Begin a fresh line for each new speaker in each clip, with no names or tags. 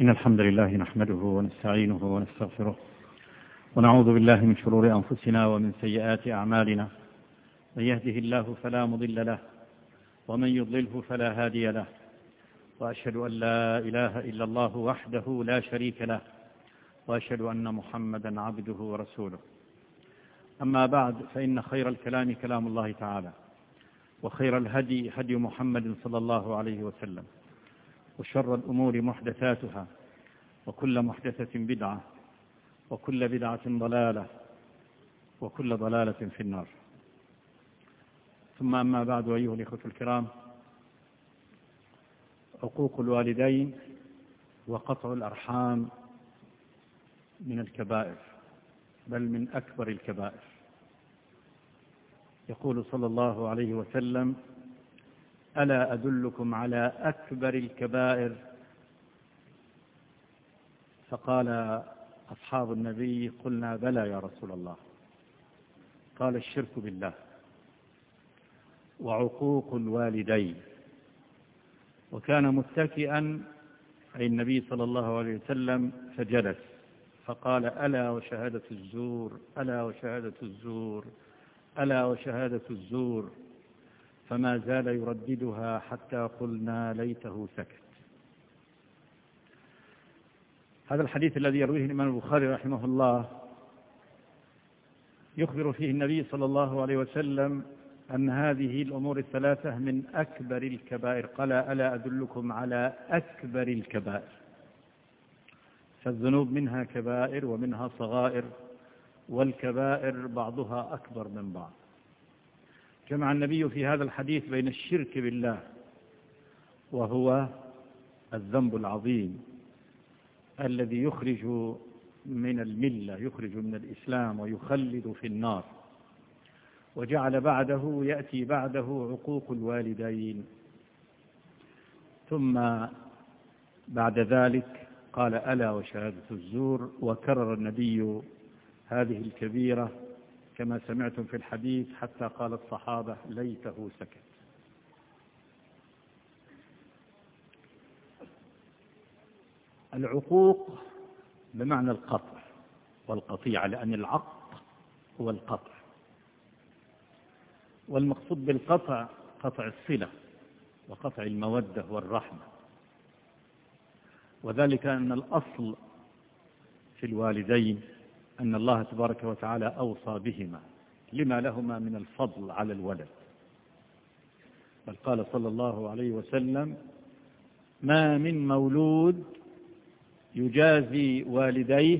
إن الحمد لله نحمده ونستعينه ونستغفره ونعوذ بالله من شرور أنفسنا ومن سيئات أعمالنا. من يهده الله فلا مضل له ومن يضلله فلا هادي له، وأشهد أن لا إله إلا الله وحده لا شريك له، وأشهد أن محمدا عبده ورسوله. أما بعد، فإن خير الكلام كلام الله تعالى، وخير الهدي هدي محمد صلى الله عليه وسلم، وشر الأمور محدثاتها، وكل محدثة بدعة، وكل بدعة ضلالة، وكل ضلالة في النار. ثم أما بعد، أيها الإخوة الكرام، عقوق الوالدين وقطع الأرحام من الكبائر، بل من أكبر الكبائر. يقول صلى الله عليه وسلم: ألا أدلكم على أكبر الكبائر؟ فقال أصحاب النبي: قلنا بلى يا رسول الله. قال: الشرك بالله وعقوق الوالدين. وكان متكئا أي النبي صلى الله عليه وسلم فجلس، فقال: ألا وشهادة الزور، ألا وشهادة الزور، ألا وشهادة الزور، فما زال يرددها حتى قلنا ليته سكت. هذا الحديث الذي يرويه الإمام البخاري رحمه الله يخبر فيه النبي صلى الله عليه وسلم أن هذه الأمور الثلاثة من أكبر الكبائر. قال: ألا أدلكم على أكبر الكبائر. فالذنوب منها كبائر ومنها صغائر، والكبائر بعضها أكبر من بعض. جمع النبي في هذا الحديث بين الشرك بالله، وهو الذنب العظيم الذي يخرج من الملة، يخرج من الإسلام ويخلد في النار، وجعل بعده يأتي بعده عقوق الوالدين. ثم بعد ذلك قال: ألا وشهادة الزور. وكرر النبي هذه الكبيرة كما سمعتم في الحديث حتى قال الصحابة: ليته سكت. العقوق بمعنى القطع والقطيعة، لأن العق هو القطع، والمقصود بالقطع قطع الصلة وقطع المودة والرحمة. وذلك أن الأصل في الوالدين أن الله تبارك وتعالى أوصى بهما لما لهما من الفضل على الولد. بل قال صلى الله عليه وسلم: ما من مولود يجازي والديه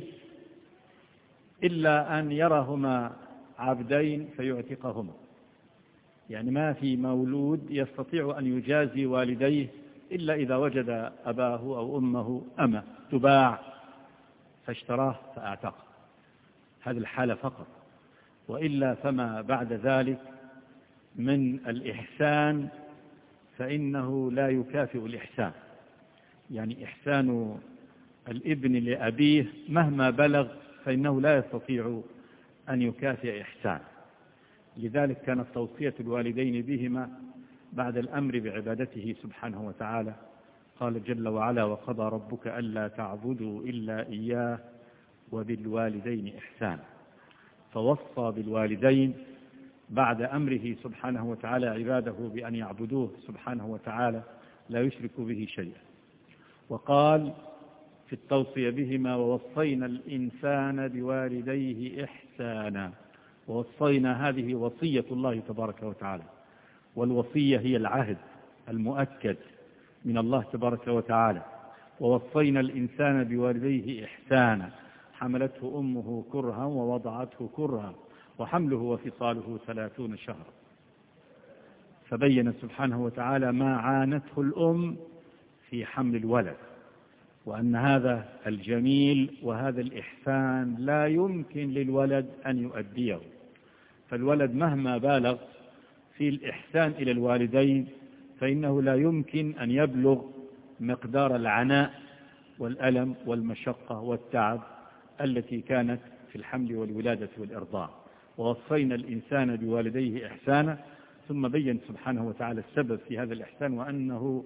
إلا أن يرهما عبدين فيعتقهما. يعني ما في مولود يستطيع أن يجازي والديه إلا إذا وجد أباه أو أمه أمة تباع فاشتراه فأعتقه، هذه الحالة فقط. وإلا فما بعد ذلك من الإحسان فإنه لا يكافئ الإحسان. يعني إحسان الابن لأبيه مهما بلغ فإنه لا يستطيع أن يكافئ إحسان. لذلك كانت توصية الوالدين بهما بعد الأمر بعبادته سبحانه وتعالى. قال جل وعلا: وقضى ربك ألا تعبدوا إلا إياه وبالوالدين إحسانا. فوصى بالوالدين بعد أمره سبحانه وتعالى عباده بأن يعبدوه سبحانه وتعالى لا يشركوا به شيئا. وقال في التوصية بهما: ووصينا الإنسان بوالديه إحسانا. ووصينا هذه وصية الله تبارك وتعالى، والوصية هي العهد المؤكد من الله تبارك وتعالى. ووصينا الإنسان بوالديه إحسانا، حملته أمه كرها ووضعته كرها وحمله وفصاله 30 شهرا. فبين سبحانه وتعالى ما عانته الأم في حمل الولد، وأن هذا الجميل وهذا الإحسان لا يمكن للولد أن يؤديه. فالولد مهما بالغ في الإحسان إلى الوالدين فإنه لا يمكن أن يبلغ مقدار العناء والألم والمشقة والتعب التي كانت في الحمل والولادة والإرضاع. ووصينا الإنسان بوالديه إحسانا، ثم بين سبحانه وتعالى السبب في هذا الإحسان، وأنه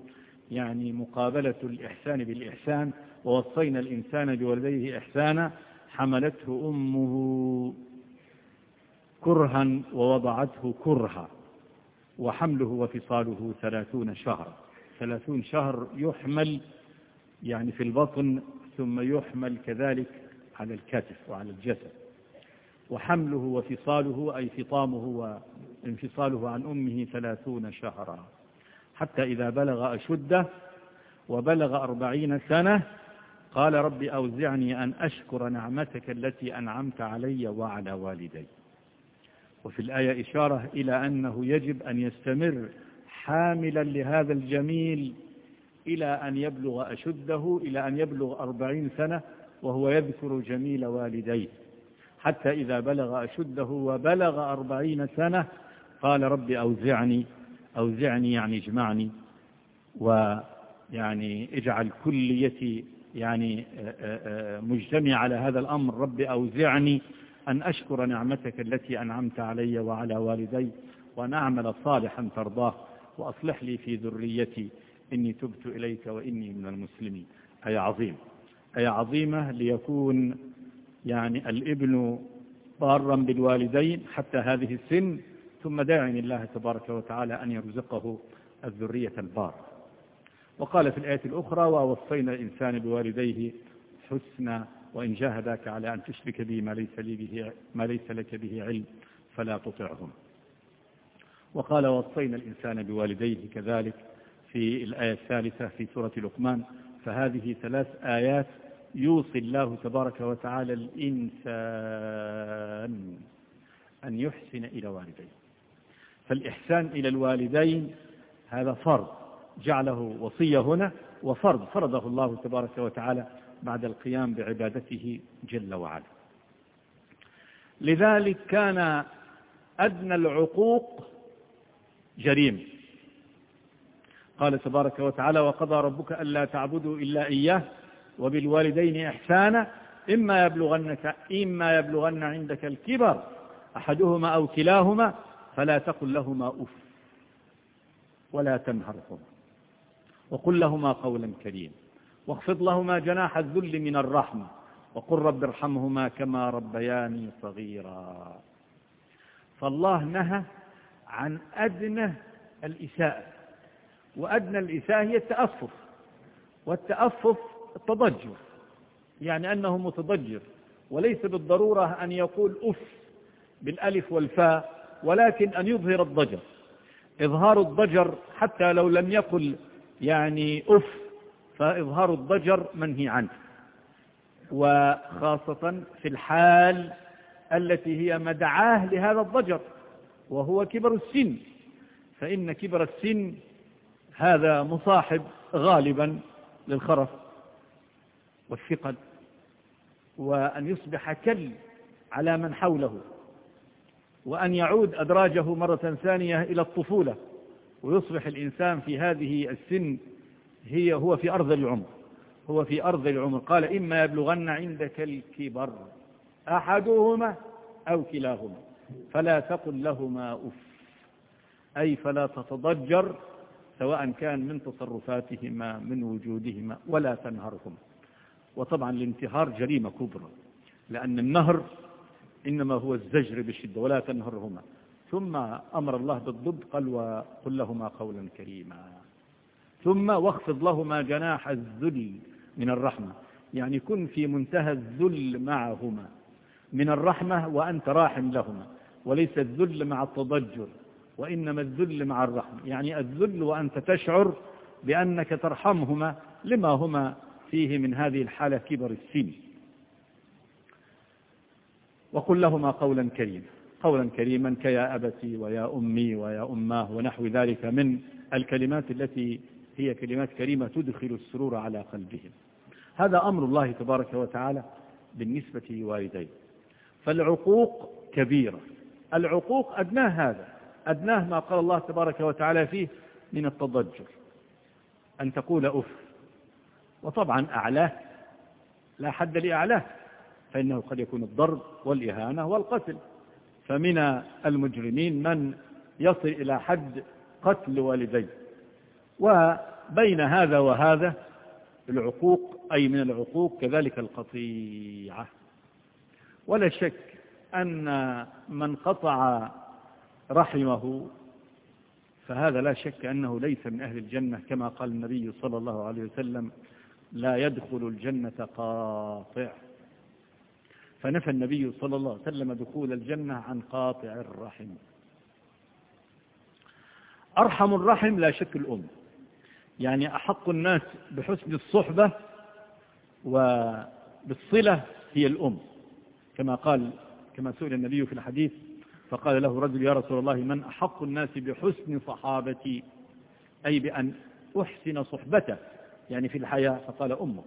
يعني مقابلة الإحسان بالإحسان. ووصينا الإنسان بوالديه إحسانا حملته أمه كرها ووضعته كرها وحمله وفصاله 30 شهرا. 30 شهر يحمل يعني في البطن، ثم يحمل كذلك على الكتف وعلى الجسد. وحمله وفصاله أي فطامه وانفصاله عن أمه 30 شهرا، حتى إذا بلغ أشده وبلغ 40 سنة قال رب أوزعني أن أشكر نعمتك التي أنعمت علي وعلى والدي. وفي الآية إشارة إلى أنه يجب أن يستمر حاملا لهذا الجميل إلى أن يبلغ أشده، إلى أن يبلغ 40 سنة وهو يذكر جميل والديه، حتى إذا بلغ أشده وبلغ 40 سنة قال رب أوزعني يعني اجمعني، ويعني اجعل كليتي يعني مجتمع على هذا الأمر. رب أوزعني أن أشكر نعمتك التي أنعمت علي وعلى والدي وأن أعمل صالحا ترضاه وأصلح لي في ذريتي إني تبت إليك وإني من المسلمين. آية عظيمة ليكون يعني الابن بارا بالوالدين حتى هذه السن، ثم داعي الله تبارك وتعالى أن يرزقه الذرية البار. وقال في الآية الأخرى ووصينا الإنسان بوالديه حسنا وإن جاهداك على أن تشرك بي ما ليس لك به علم فلا تطعهما. وقال ووصينا الإنسان بوالديه كذلك في الآية الثالثة في سورة لقمان. فهذه 3 آيات يوصي الله تبارك وتعالى الإنسان أن يحسن إلى والديه. فالإحسان إلى الوالدين هذا فرض جعله وصية هنا، وفرض فرضه الله تبارك وتعالى بعد القيام بعبادته جل وعلا. لذلك كان أدنى العقوق جريمة. قال تبارك وتعالى وقضى ربك ألا تعبدوا إلا إياه وبالوالدين إحسانا إما يبلغن عندك الكبر أحدهما أو كلاهما فلا تقل لهما أف ولا تنهرهما وقل لهما قولا كريما واخفض لهما جناح الذل من الرحمة وقل رب ارحمهما كما ربياني صغيرا. فالله نهى عن أدنى الإساءة، وأدنى الإساءة هي التأفف، والتأفف التضجر، يعني أنه متضجر، وليس بالضرورة أن يقول أف بالألف والفاء، ولكن أن يظهر الضجر. إظهار الضجر حتى لو لم يقل يعني أف، فإظهار الضجر منهي عنه، وخاصة في الحال التي هي مدعاه لهذا الضجر وهو كبر السن، فإن كبر السن هذا مصاحب غالبا للخرف والثقل، وأن يصبح كل على من حوله، وأن يعود أدراجه مرة ثانية إلى الطفولة، ويصبح الإنسان في هذه السن هو في أرض العمر. قال إما يبلغن عندك الكبر أحدهما أو كلاهما فلا تقل لهما أف، أي فلا تتضجر سواء كان من تصرفاتهما من وجودهما، ولا تنهرهما. وطبعا الانتهار جريمة كبرى، لأن النهر إنما هو الزجر بشدة، ولا تنهرهما. ثم أمر الله بالضد قال وقل لهما قولا كريما، ثم واخفض لهما جناح الذل من الرحمة، يعني كن في منتهى الذل معهما من الرحمة وأنت راحم لهما، وليس الذل مع التضجر، وإنما الذل مع الرحمة، يعني الذل وأنت تشعر بأنك ترحمهما لما هما فيه من هذه الحالة كبر السن. وقل لهما قولا كريما كيا أبتي ويا أمي ويا أماه ونحو ذلك من الكلمات التي هي كلمات كريمة تدخل السرور على قلبهم. هذا أمر الله تبارك وتعالى بالنسبة لوالديه. فالعقوق كبيرة، العقوق أدناه ما قال الله تبارك وتعالى فيه من التضجر، أن تقول أف. وطبعا أعلاه لا حد لأعلاه، فإنه قد يكون الضرب والإهانة والقتل، فمن المجرمين من يصل إلى حد قتل والديه. بين هذا وهذا العقوق، أي من العقوق كذلك القطيعة. ولا شك أن من قطع رحمه فهذا لا شك أنه ليس من أهل الجنة، كما قال النبي صلى الله عليه وسلم: لا يدخل الجنة قاطع. فنفى النبي صلى الله عليه وسلم دخول الجنة عن قاطع الرحم. أرحم الرحم لا شك الأم، يعني أحق الناس بحسن الصحبة وبالصلة هي الأم، كما سئل النبي في الحديث فقال له رجل: يا رسول الله، من أحق الناس بحسن صحابتي، أي بأن أحسن صحبته يعني في الحياة؟ فقال: أمك.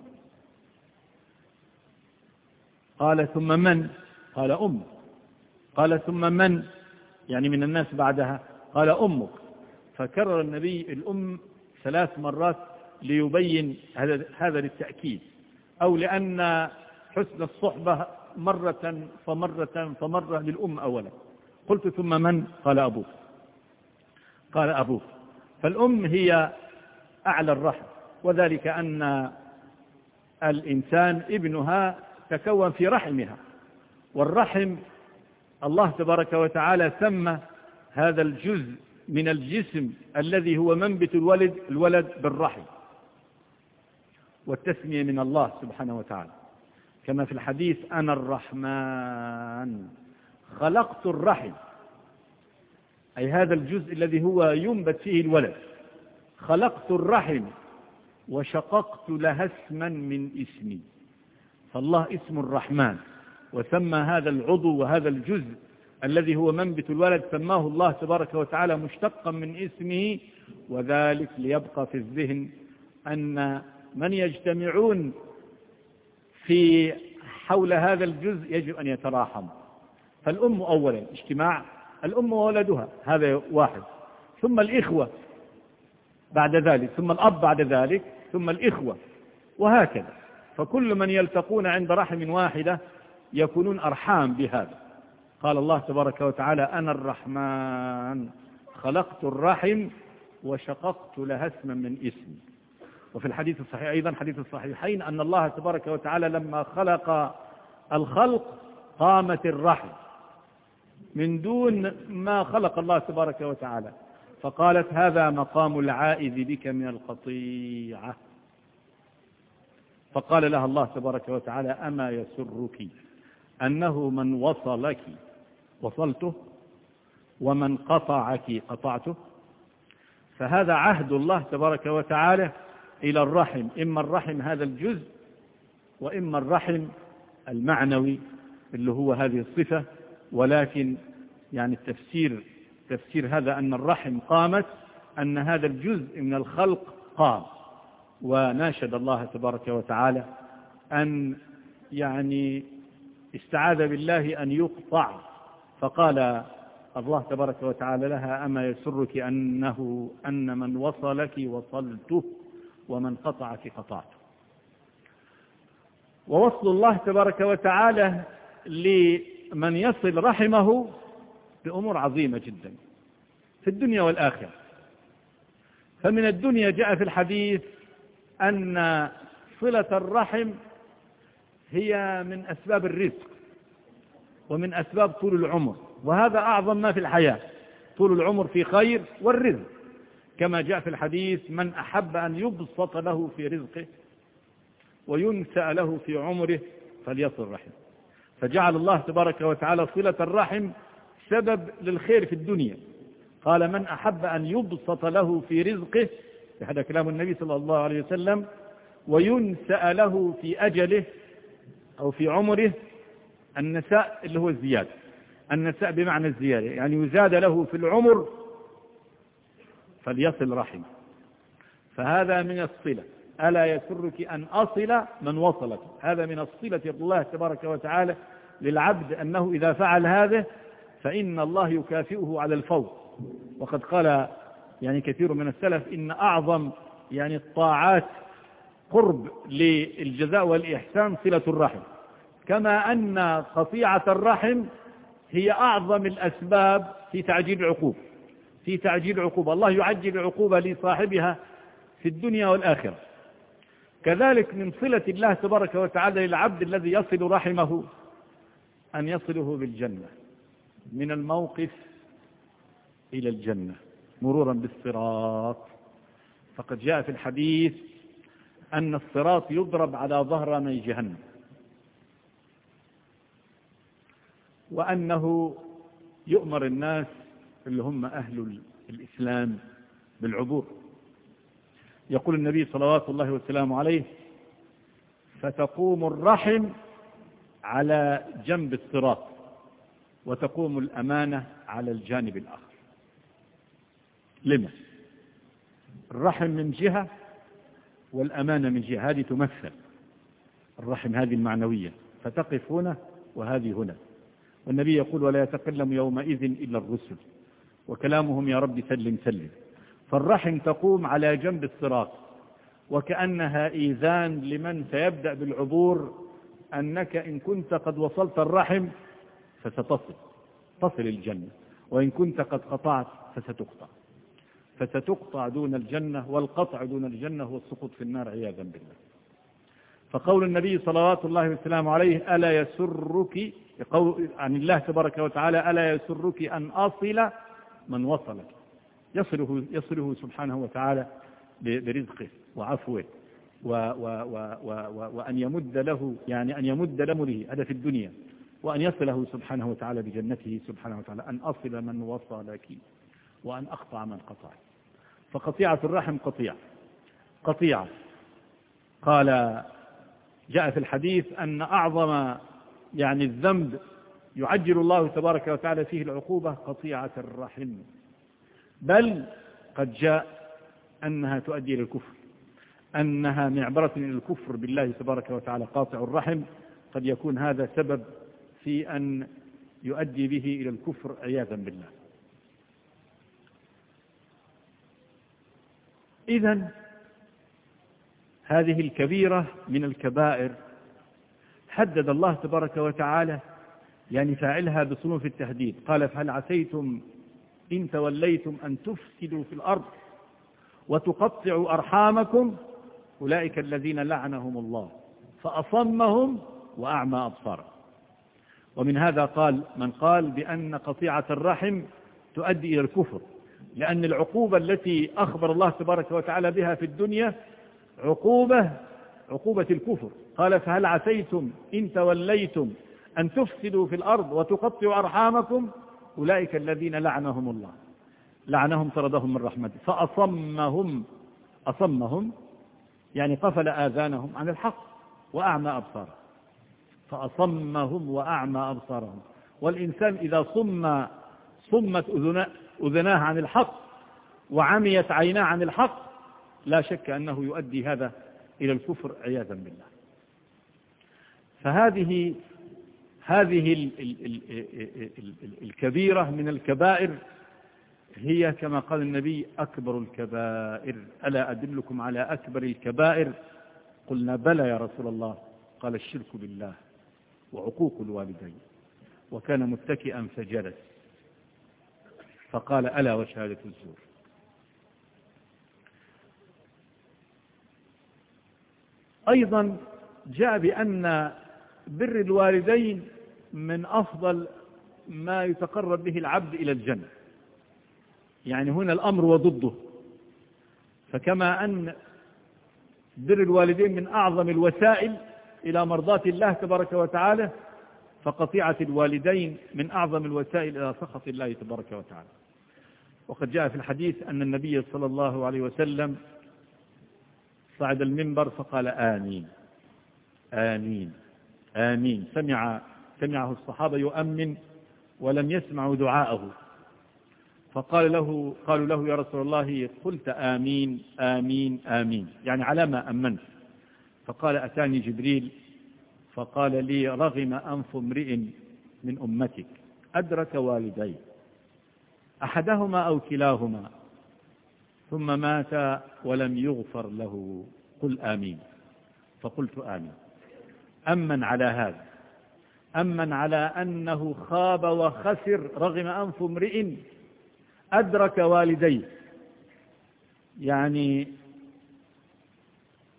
قال: ثم من؟ قال: أمك. قال: ثم من؟ يعني من الناس بعدها؟ قال: أمك. فكرر النبي الأم 3 مرات ليبين هذا للتأكيد، أو لأن حسن الصحبة مرة فمرة للأم أولا. قلت: ثم من؟ قال: أبوك. قال: أبوك. فالأم هي أعلى الرحم، وذلك أن الإنسان ابنها تكون في رحمها، والرحم الله تبارك وتعالى سمى هذا الجزء من الجسم الذي هو منبت الولد بالرحم، والتسمية من الله سبحانه وتعالى، كما في الحديث: أنا الرحمن خلقت الرحم، أي هذا الجزء الذي هو ينبت فيه الولد، خلقت الرحم وشققت لها اسما من اسمي. فالله اسم الرحمن، وسمى هذا العضو وهذا الجزء الذي هو منبت الولد سماه الله تبارك وتعالى مشتقا من اسمه، وذلك ليبقى في الذهن أن من يجتمعون في حول هذا الجزء يجب أن يتراحم. فالأم أولا اجتماع الأم وولدها، هذا واحد، ثم الإخوة بعد ذلك، ثم الأب بعد ذلك، ثم الإخوة، وهكذا. فكل من يلتقون عند رحم واحدة يكونون أرحام بهذا. قال الله تبارك وتعالى: أنا الرحمن خلقت الرحم وشققت لها اسما من اسمي. وفي الحديث الصحيح أيضا، حديث الصحيحين، أن الله تبارك وتعالى لما خلق الخلق قامت الرحم من دون ما خلق الله تبارك وتعالى، فقالت: هذا مقام العائذ بك من القطيعة. فقال لها الله تبارك وتعالى: أما يسرك أنه من وصلك وصلته، ومن قطعك قطعته؟ فهذا عهد الله تبارك وتعالى إلى الرحم، إما الرحم هذا الجزء، وإما الرحم المعنوي اللي هو هذه الصفة. ولكن يعني تفسير هذا أن الرحم قامت، أن هذا الجزء من الخلق قام. وناشد الله تبارك وتعالى أن يعني استعاذ بالله أن يقطع، فقال الله تبارك وتعالى لها: أما يسرك أن من وصلك وصلته، ومن قطعك قطعته. ووصل الله تبارك وتعالى لمن يصل رحمه بأمور عظيمة جدا في الدنيا والآخرة. فمن الدنيا جاء في الحديث أن صلة الرحم هي من أسباب الرزق ومن أسباب طول العمر، وهذا أعظم ما في الحياة، طول العمر في خير والرزق، كما جاء في الحديث: من أحب أن يبسط له في رزقه وينسأ له في عمره فليصل الرحم. فجعل الله تبارك وتعالى صلة الرحم سبب للخير في الدنيا. قال: من أحب أن يبسط له في رزقه، هذا كلام النبي صلى الله عليه وسلم، وينسأ له في أجله أو في عمره. النساء اللي هو الزيادة، النساء بمعنى الزيادة، يعني يزاد له في العمر فليصل رحمه. فهذا من الصلة. ألا يسرك أن أصل من وصلك، هذا من الصلة الله تبارك وتعالى للعبد، أنه إذا فعل هذا فإن الله يكافئه على الفوز. وقد قال يعني كثير من السلف: إن أعظم يعني الطاعات قرب للجزاء والإحسان صلة الرحم، كما أن قطيعة الرحم هي أعظم الأسباب في تعجيل العقوبة. الله يعجل العقوبة لصاحبها في الدنيا والآخرة. كذلك من صلة الله تبارك وتعالى للعبد الذي يصل رحمه أن يصله بالجنة، من الموقف إلى الجنة مرورا بالصراط. فقد جاء في الحديث أن الصراط يضرب على ظهراني جهنم، وأنه يؤمر الناس اللي هم أهل الإسلام بالعبور. يقول النبي صلوات الله وسلامه عليه: فتقوم الرحم على جنب الصراط، وتقوم الأمانة على الجانب الآخر. لما؟ الرحم من جهة والأمانة من جهة، هذه تمثل الرحم هذه المعنوية، فتقف هنا وهذه هنا. والنبي يقول: ولا يتكلم يومئذ إلا الرسل وكلامهم يا رب سلم سلم. فالرحم تقوم على جنب الصراط، وكأنها إيذان لمن سيبدأ بالعبور أنك إن كنت قد وصلت الرحم تصل الجنة، وإن كنت قد قطعت فستقطع دون الجنة، والقطع دون الجنة هو السقوط في النار عياذا بالله. فقول النبي صلوات الله وسلامه عليه: ألا يسرك، عن الله تبارك وتعالى: ألا يسرك أن أصل من وصلك، يصله سبحانه وتعالى برزقه وعفوه وأن يمد له، يعني أن يمد لمره، هذا في الدنيا، وأن يصله سبحانه وتعالى بجنته سبحانه وتعالى. أن أصل من وصلك وأن أقطع من قطع. فقطيعة الرحم قطيعة. قال جاء في الحديث أن أعظم الذنب يعجل الله تبارك وتعالى فيه العقوبة قطيعة الرحم، بل قد جاء أنها تؤدي إلى الكفر، أنها معبرة إلى الكفر بالله تبارك وتعالى. قاطع الرحم قد يكون هذا سبب في أن يؤدي به إلى الكفر عياذا بالله. إذن هذه الكبيرة من الكبائر حدد الله تبارك وتعالى فاعلها بصنوف التهديد. قال: فهل عسيتم إن توليتم أن تفسدوا في الأرض وتقطعوا أرحامكم أولئك الذين لعنهم الله فأصمهم وأعمى أبصارهم. ومن هذا قال من قال بأن قطيعة الرحم تؤدي إلى الكفر، لأن العقوبة التي أخبر الله تبارك وتعالى بها في الدنيا عقوبة الكفر. قال: فهل عسيتم إن توليتم أن تفسدوا في الأرض وتقطعوا أرحامكم أولئك الذين لعنهم الله، لعنهم طردهم من رحمته، أصمهم قفل آذانهم عن الحق، وأعمى أبصارهم. فأصمهم وأعمى أبصارهم. والإنسان إذا صمت أذناه عن الحق وعميت عيناه عن الحق لا شك أنه يؤدي هذا إلى الكفر عياذا بالله. فهذه الكبيرة من الكبائر هي كما قال النبي أكبر الكبائر. ألا أدلكم على أكبر الكبائر؟ قلنا: بلى يا رسول الله. قال: الشرك بالله وعقوق الوالدين. وكان متكئا فجلس فقال: ألا وشهادة الزور. أيضا جاء بأن بر الوالدين من أفضل ما يتقرب به العبد إلى الجنة، هنا الأمر وضده. فكما أن بر الوالدين من أعظم الوسائل إلى مرضاة الله تبارك وتعالى، فقطيعة الوالدين من أعظم الوسائل إلى سخط الله تبارك وتعالى. وقد جاء في الحديث أن النبي صلى الله عليه وسلم صعد المنبر فقال: آمين آمين آمين. سمعه الصحابة يؤمن ولم يسمعوا دعاءه، قالوا له: يا رسول الله قلت آمين آمين آمين، على ما أمنت. فقال: أتاني جبريل فقال لي: رغم أنف امرئ من أمتك أدرك والديه أحدهما أو كلاهما ثم مات ولم يغفر له، قل آمين. فقلت آمين. أمن على هذا، أمن على أنه خاب وخسر رغم أنف امرئ أدرك والديه،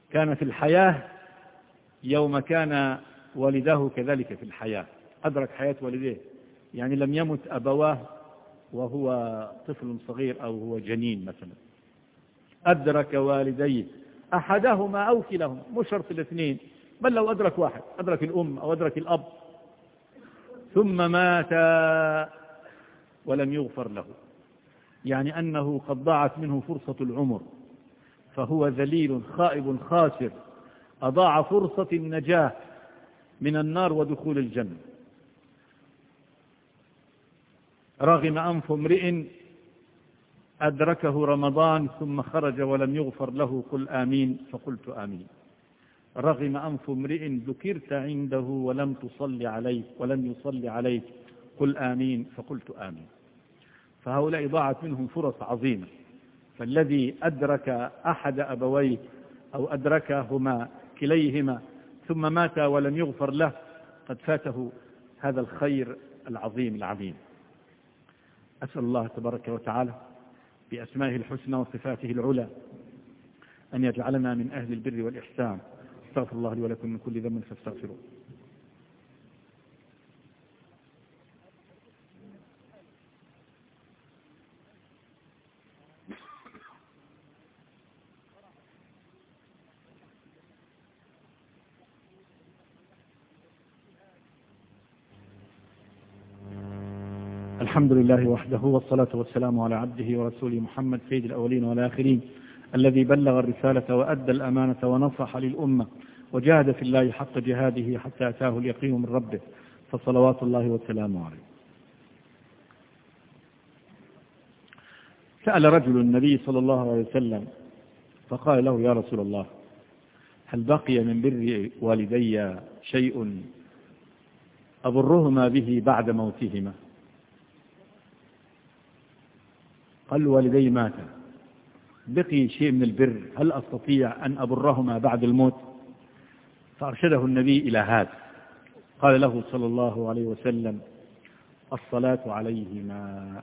كان في الحياة يوم كان والداه كذلك في الحياة، أدرك حياة والديه، يعني لم يمت أبواه وهو طفل صغير أو هو جنين مثلا، أدرك والديه أحدهما أو كلاهما، مش شرط الاثنين، بل لو أدرك واحد، أدرك الأم أو أدرك الأب، ثم مات ولم يغفر له، يعني أنه قد ضاعت منه فرصة العمر، فهو ذليل خائب خاسر، أضاع فرصة النجاة من النار ودخول الجنة. رغم أنف امرئ أدركه رمضان ثم خرج ولم يغفر له، قل آمين، فقلت آمين. رغم أنف امرئ ذكرت عنده ولم يصلي عليك، قل آمين، فقلت آمين. فهؤلاء ضاعت منهم فرص عظيمة. فالذي أدرك أحد أبويه أو أدركهما كليهما ثم مات ولم يغفر له قد فاته هذا الخير العظيم العظيم. أسأل الله تبارك وتعالى بأسمائه الحسنى وصفاته العلى أن يجعلنا من أهل البر والإحسان. استغفر الله لي ولكم من كل ذنب فاستغفروه. الحمد لله وحده، والصلاة والسلام على عبده ورسوله محمد سيد الأولين والآخرين، الذي بلغ الرسالة وأدى الأمانة ونصح للأمة وجاهد في الله حق جهاده حتى أتاه اليقين من ربه، فصلوات الله وسلامه عليه. سأل رجل النبي صلى الله عليه وسلم فقال له: يا رسول الله، هل بقي من بر والدي شيء أبرهما به بعد موتهما؟ قال: والدي ماتا، بقي شيء من البر، هل أستطيع أن أبرهما بعد الموت؟ فأرشده النبي إلى هذا، قال له صلى الله عليه وسلم: الصلاة عليهما،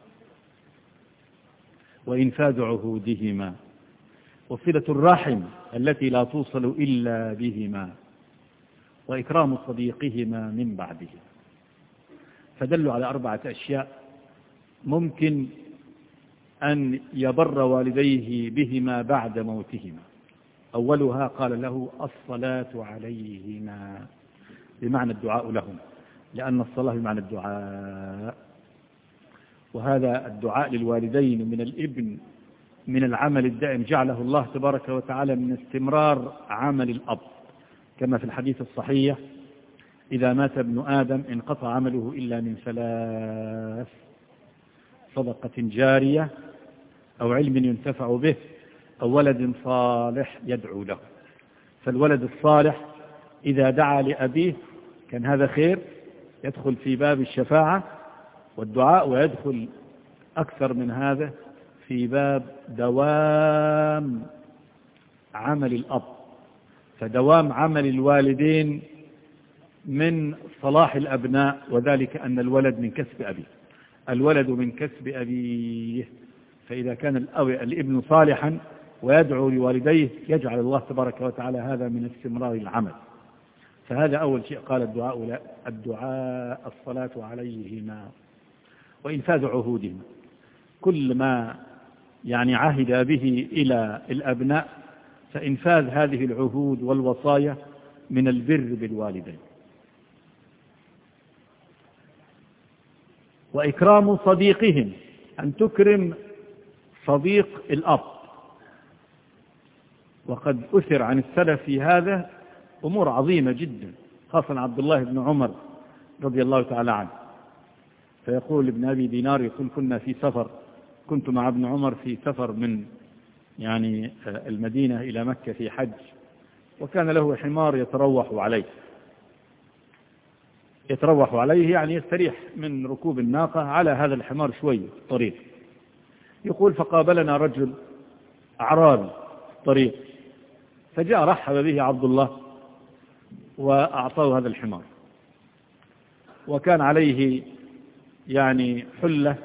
وإنفاذ عهودهما، وصلة الرحم التي لا توصل إلا بهما، وإكرام صديقهما من بعده. فدلوا على 4 أشياء ممكن أن يبر والديه بهما بعد موتهما. أولها قال له: الصلاة عليهما، بمعنى الدعاء لهم، لأن الصلاة بمعنى الدعاء، وهذا الدعاء للوالدين من الابن من العمل الدائم، جعله الله تبارك وتعالى من استمرار عمل الأب، كما في الحديث الصحيح: إذا مات ابن آدم انقطع عمله إلا من 3: صدقة جارية، أو علم ينتفع به، أو ولد صالح يدعو له. فالولد الصالح إذا دعا لأبيه كان هذا خير، يدخل في باب الشفاعة والدعاء، ويدخل أكثر من هذا في باب دوام عمل الأب. فدوام عمل الوالدين من صلاح الأبناء، وذلك أن الولد من كسب أبيه، الولد من كسب أبيه. فإذا كان الابن صالحا ويدعو لوالديه يجعل الله تبارك وتعالى هذا من استمرار العمل. فهذا أول شيء قال: الدعاء الصلاة عليهما، وإنفاذ عهودهما، كل ما عهد به إلى الأبناء فإنفاذ هذه العهود والوصايا من البر بالوالدين. وإكرام صديقهم، أن تكرم صديق الأب. وقد أثر عن السلف في هذا أمور عظيمة جدا، خاصة عبد الله بن عمر رضي الله تعالى عنه، فيقول ابن أبي دينار، يقول: كنت مع ابن عمر في سفر من المدينة إلى مكة في حج، وكان له حمار يتروح عليه، يعني يستريح من ركوب الناقة على هذا الحمار شوي في الطريق. يقول: فقابلنا رجل أعرابي في الطريق، فجاء رحب به عبد الله وأعطاه هذا الحمار، وكان عليه حلة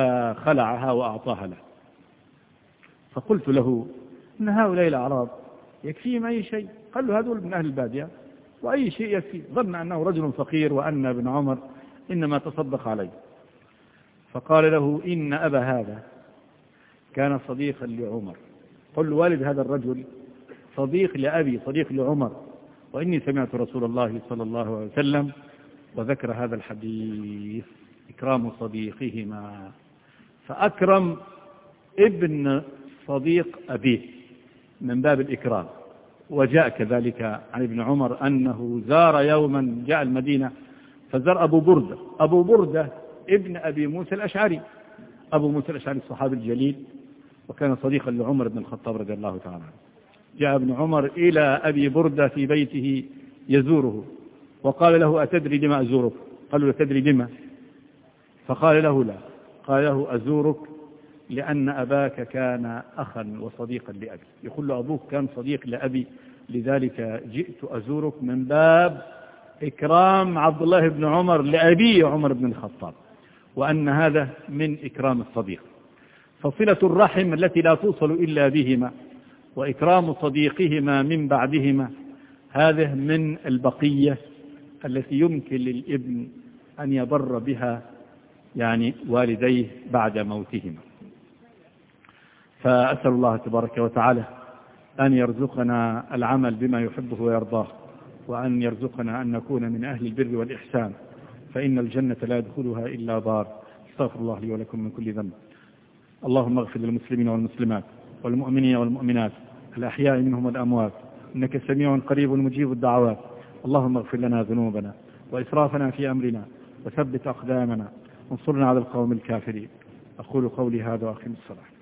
فخلعها وأعطاها له. فقلت له: إن هؤلاء الأعراب يكفيهم أي شيء. قال له هذول من أهل البادية وأي شيء يكفي. ظن أنه رجل فقير وأن ابن عمر إنما تصدق عليه. فقال له إن أبا هذا كان صديقا لعمر. قل والد هذا الرجل صديق لأبي صديق لعمر، وإني سمعت رسول الله صلى الله عليه وسلم وذكر هذا الحديث إكرام صديقهما. فأكرم ابن صديق أبيه من باب الإكرام. وجاء كذلك عن ابن عمر أنه زار يوما، جاء المدينة فزار أبو بردة ابن أبي موسى الأشعري. أبو موسى الأشعري الصحابي الجليل وكان صديقا لعمر بن الخطاب رضي الله تعالى عنه. جاء ابن عمر إلى أبي بردة في بيته يزوره وقال له أتدري لما أزورك؟ قال له تدري لما؟ فقال له لا. قال له أزورك لأن أباك كان أخا وصديقا لأبي. يقول له أبوك كان صديق لأبي لذلك جئت أزورك من باب إكرام عبد الله بن عمر لأبي عمر بن الخطاب، وأن هذا من إكرام الصديق. فصلة الرحم التي لا توصل إلا بهما وإكرام صديقهما من بعدهما هذه من البقية التي يمكن للابن أن يبر بها يعني والديه بعد موتهما. فأسأل الله تبارك وتعالى أن يرزقنا العمل بما يحبه ويرضاه، وأن يرزقنا أن نكون من أهل البر والإحسان، فإن الجنة لا يدخلها إلا بار. استغفر الله لي ولكم من كل ذنب. اللهم اغفر للمسلمين والمسلمات والمؤمنين والمؤمنات الأحياء منهم والأموات، إنك سميع قريب مجيب الدعوات. اللهم اغفر لنا ذنوبنا وإسرافنا في أمرنا وثبت أقدامنا وانصرنا على القوم الكافرين. أقول قولي هذا وأقم الصلاة.